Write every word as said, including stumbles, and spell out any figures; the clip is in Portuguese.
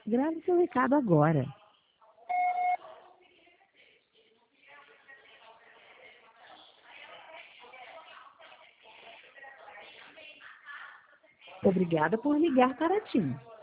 Grave seu recado agora. Obrigada por ligar para a TIM.